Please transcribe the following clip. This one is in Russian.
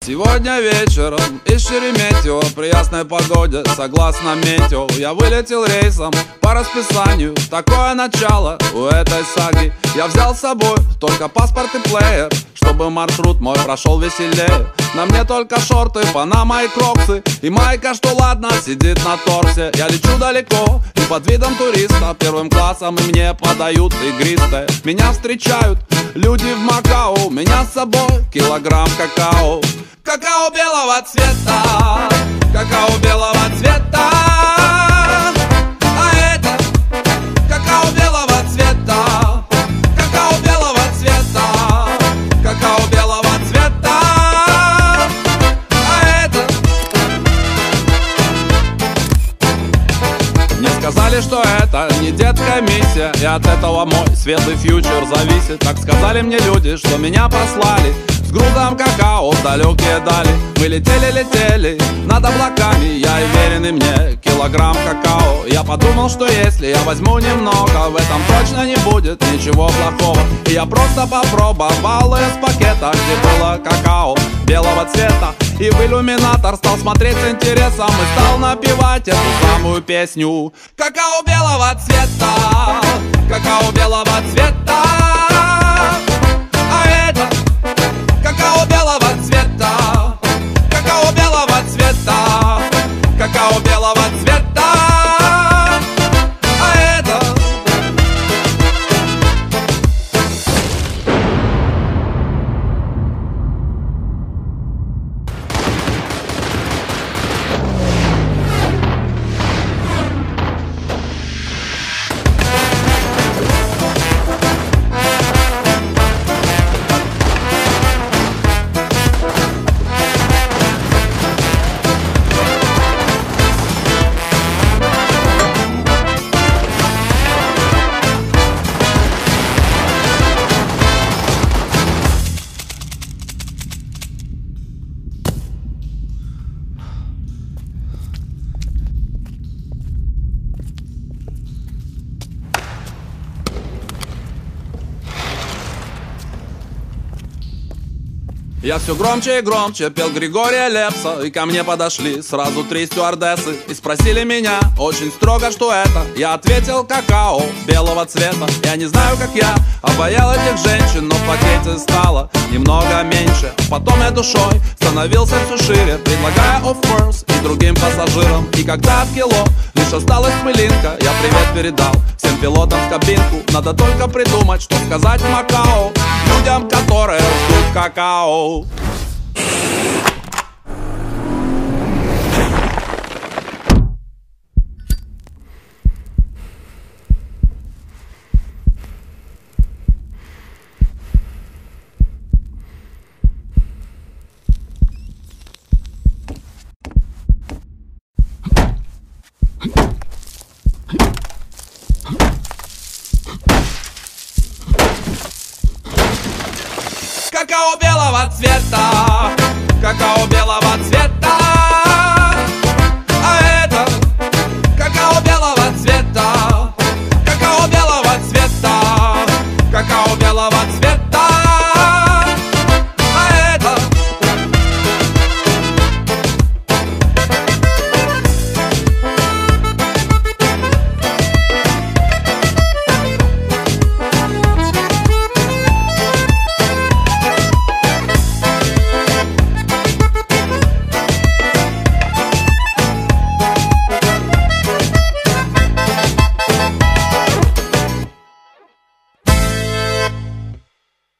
Сегодня вечером из Шереметьево при ясной погоде, согласно метео, я вылетел рейсом по расписанию. Такое начало у этой саги. Я взял с собой только паспорт и плеер, чтобы маршрут мой прошел веселее. На мне только шорты, панама и кроксы, и майка, что ладно, сидит на торсе. Я лечу далеко и под видом туриста первым классом, и мне подают игристое. Меня встречают люди в Макао, меня с собой килограмм какао. Какао белого цвета, какао белого цвета. А это какао белого цвета, какао белого цвета, какао белого цвета. А это мне сказали, что это не детская миссия, и от этого мой светлый фьючер зависит. Так сказали мне люди, что меня послали с грузом какао в далекие дали. Мы летели над облаками, я и веренный мне килограмм какао. Я подумал, что если я возьму немного, в этом точно не будет ничего плохого. И я просто попробовал из пакета, где было какао белого цвета, и в иллюминатор стал смотреть с интересом и стал напевать эту самую песню. Какао белого цвета, какао белого цвета. А это какао белого цвета, какао белого цвета, какао белого цвета. А это я все громче и громче пел Григория Лепса, и ко мне подошли сразу 3 стюардессы и спросили меня очень строго, что это. Я ответил: какао белого цвета. Я не знаю, как я обаял этих женщин, но в пакете стало немного меньше. Потом я душой становился все шире, предлагая offers и другим пассажирам. И когда от кило лишь осталась пылинка, я привет передал всем пилотам в кабинку. Надо только придумать, что сказать в Макао людям, которые ждут какао. Какао белого цвета,